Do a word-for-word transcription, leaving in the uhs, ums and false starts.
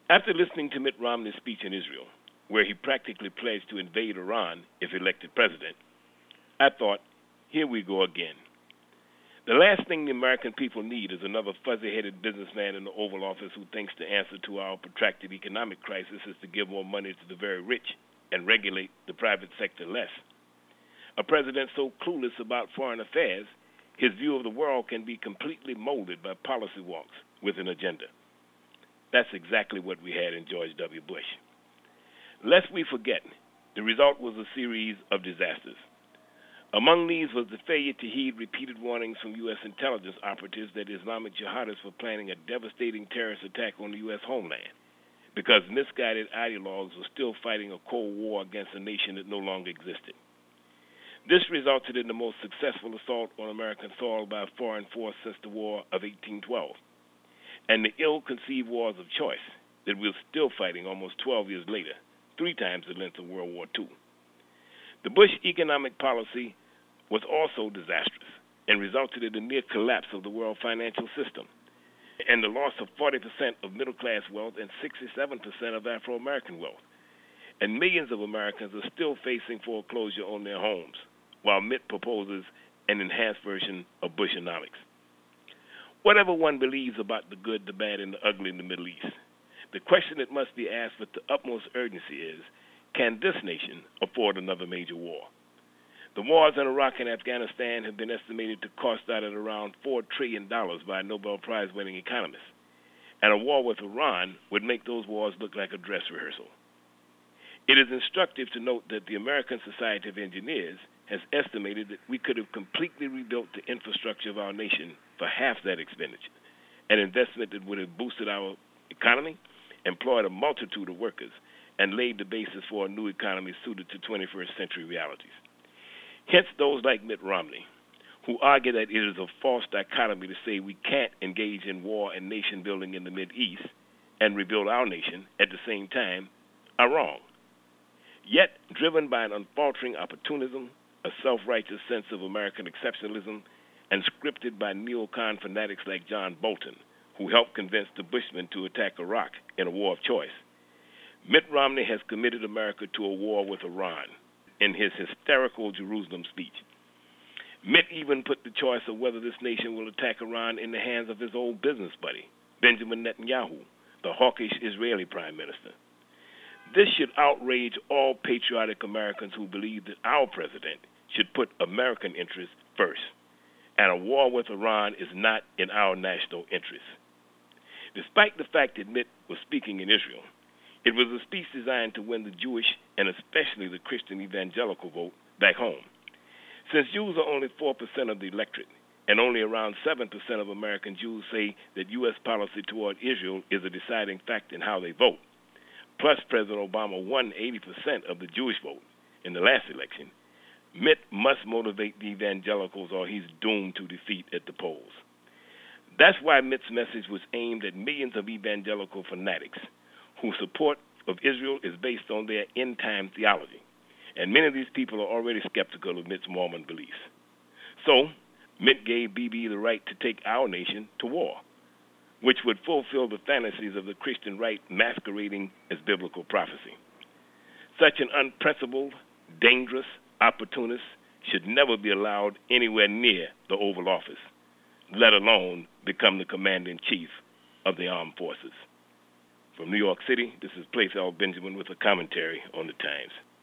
After listening to Mitt Romney's speech in Israel, where he practically pledged to invade Iran if elected president, I thought, here we go again. The last thing the American people need is another fuzzy-headed businessman in the Oval Office who thinks the answer to our protracted economic crisis is to give more money to the very rich and regulate the private sector less. A president so clueless about foreign affairs, his view of the world can be completely molded by policy wonks with an agenda. That's exactly what we had in George W. Bush. Lest we forget, the result was a series of disasters. Among these was the failure to heed repeated warnings from U S intelligence operatives that Islamic jihadists were planning a devastating terrorist attack on the U S homeland, because misguided ideologues were still fighting a Cold War against a nation that no longer existed. This resulted in the most successful assault on American soil by a foreign force since the War of eighteen twelve, and the ill-conceived wars of choice that we're still fighting almost twelve years later, three times the length of World War Two. The Bush economic policy was also disastrous and resulted in the near collapse of the world financial system and the loss of forty percent of middle-class wealth and sixty-seven percent of Afro-American wealth. And millions of Americans are still facing foreclosure on their homes, while Mitt proposes an enhanced version of Bushonomics. Whatever one believes about the good, the bad, and the ugly in the Middle East, the question that must be asked with the utmost urgency is, can this nation afford another major war? The wars in Iraq and Afghanistan have been estimated to cost out at around four trillion dollars by Nobel Prize-winning economists, and a war with Iran would make those wars look like a dress rehearsal. It is instructive to note that the American Society of Engineers has estimated that we could have completely rebuilt the infrastructure of our nation for half that expenditure, an investment that would have boosted our economy, employed a multitude of workers, and laid the basis for a new economy suited to twenty-first century realities. Hence, those like Mitt Romney, who argue that it is a false dichotomy to say we can't engage in war and nation building in the Mideast and rebuild our nation at the same time, are wrong. Yet, driven by an unfaltering opportunism, a self-righteous sense of American exceptionalism, and scripted by neocon fanatics like John Bolton, who helped convince the Bushmen to attack Iraq in a war of choice, Mitt Romney has committed America to a war with Iran in his hysterical Jerusalem speech. Mitt even put the choice of whether this nation will attack Iran in the hands of his old business buddy, Benjamin Netanyahu, the hawkish Israeli prime minister. This should outrage all patriotic Americans who believe that our president should put American interests first, and a war with Iran is not in our national interest. Despite the fact that Mitt was speaking in Israel, it was a speech designed to win the Jewish and especially the Christian evangelical vote back home. Since Jews are only four percent of the electorate, and only around seven percent of American Jews say that U S policy toward Israel is a deciding factor in how they vote, plus President Obama won eighty percent of the Jewish vote in the last election, Mitt must motivate the evangelicals or he's doomed to defeat at the polls. That's why Mitt's message was aimed at millions of evangelical fanatics whose support of Israel is based on their end-time theology. And many of these people are already skeptical of Mitt's Mormon beliefs. So, Mitt gave B B the right to take our nation to war, which would fulfill the fantasies of the Christian right masquerading as biblical prophecy. Such an unprincipled, dangerous opportunist should never be allowed anywhere near the Oval Office, let alone become the commander-in-chief of the armed forces. From New York City, this is Playfell Benjamin with a commentary on the Times.